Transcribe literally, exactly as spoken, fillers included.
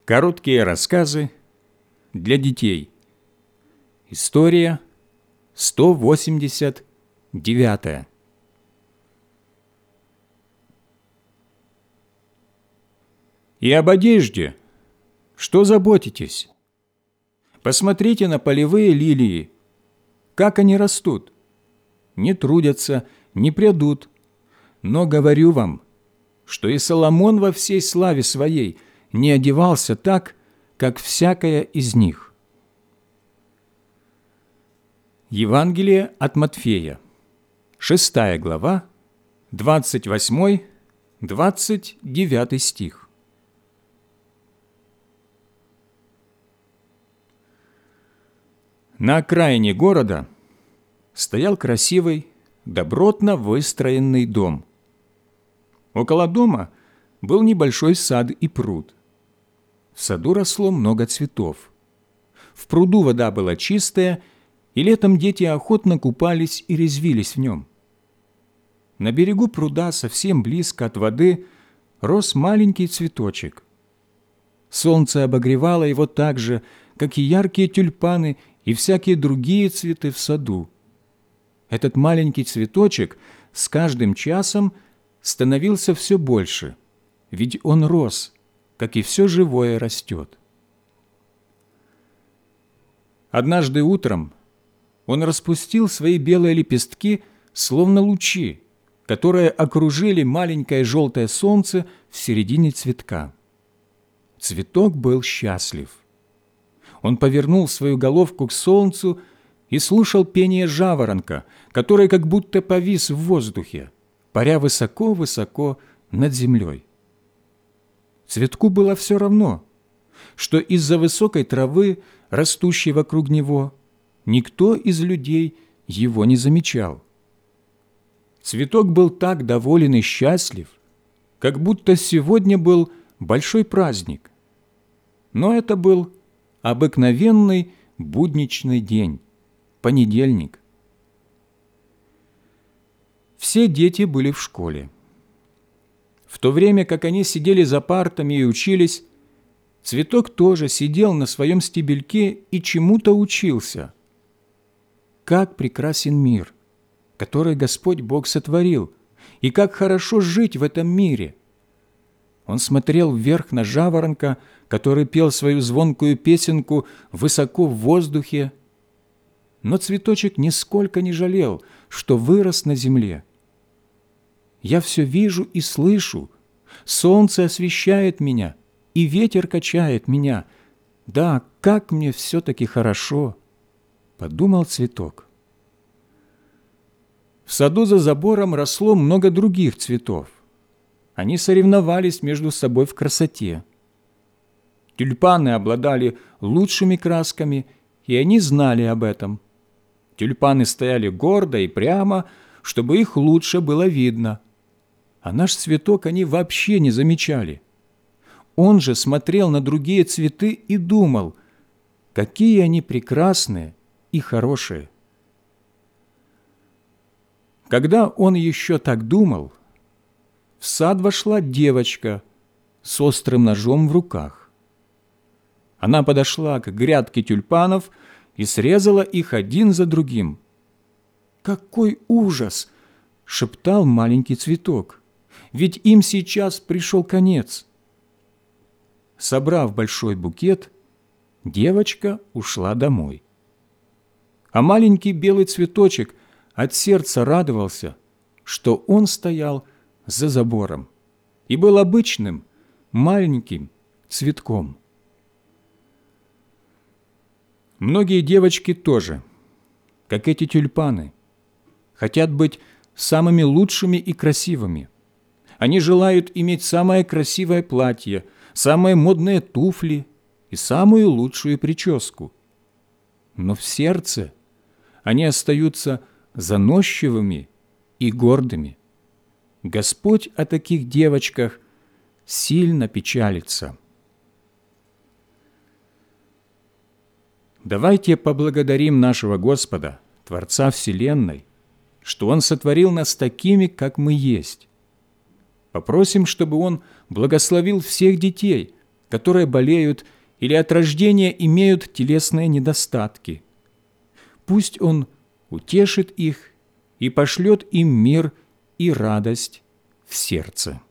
Короткие рассказы для детей. История сто восемьдесят девятая. И об одежде что заботитесь? Посмотрите на полевые лилии, как они растут, не трудятся, не прядут. Но говорю вам, что и Соломон во всей славе своей не одевался так, как всякая из них. Евангелие от Матфея, шестая глава, двадцать восьмой — двадцать девятый стих. На окраине города стоял красивый, добротно выстроенный дом. Около дома был небольшой сад и пруд. В саду росло много цветов. В пруду вода была чистая, и летом дети охотно купались и резвились в нем. На берегу пруда, совсем близко от воды, рос маленький цветочек. Солнце обогревало его так же, как и яркие тюльпаны и всякие другие цветы в саду. Этот маленький цветочек с каждым часом становился все больше, ведь он рос, как и все живое растет. Однажды утром он распустил свои белые лепестки, словно лучи, которые окружили маленькое желтое солнце в середине цветка. Цветок был счастлив. Он повернул свою головку к солнцу и слушал пение жаворонка, который как будто повис в воздухе, паря высоко-высоко над землей. Цветку было все равно, что из-за высокой травы, растущей вокруг него, никто из людей его не замечал. Цветок был так доволен и счастлив, как будто сегодня был большой праздник. Но это был обыкновенный будничный день, понедельник. Все дети были в школе. В то время, как они сидели за партами и учились, цветок тоже сидел на своем стебельке и чему-то учился. Как прекрасен мир, который Господь Бог сотворил, и как хорошо жить в этом мире! Он смотрел вверх на жаворонка, который пел свою звонкую песенку высоко в воздухе, но цветочек нисколько не жалел, что вырос на земле. Я все вижу и слышу. Солнце освещает меня, и ветер качает меня. Да, как мне все-таки хорошо, — подумал цветок. В саду за забором росло много других цветов. Они соревновались между собой в красоте. Тюльпаны обладали лучшими красками, и они знали об этом. Тюльпаны стояли гордо и прямо, чтобы их лучше было видно. А наш цветок они вообще не замечали. Он же смотрел на другие цветы и думал, какие они прекрасные и хорошие. Когда он еще так думал, в сад вошла девочка с острым ножом в руках. Она подошла к грядке тюльпанов и срезала их один за другим. «Какой ужас!» — шептал маленький цветок. «Ведь им сейчас пришел конец». Собрав большой букет, девочка ушла домой. А маленький белый цветочек от сердца радовался, что он стоял за забором и был обычным маленьким цветком. Многие девочки тоже, как эти тюльпаны, хотят быть самыми лучшими и красивыми. Они желают иметь самое красивое платье, самые модные туфли и самую лучшую прическу. Но в сердце они остаются заносчивыми и гордыми. Господь о таких девочках сильно печалится. Давайте поблагодарим нашего Господа, Творца Вселенной, что Он сотворил нас такими, как мы есть. Попросим, чтобы Он благословил всех детей, которые болеют или от рождения имеют телесные недостатки. Пусть Он утешит их и пошлет им мир и радость в сердце.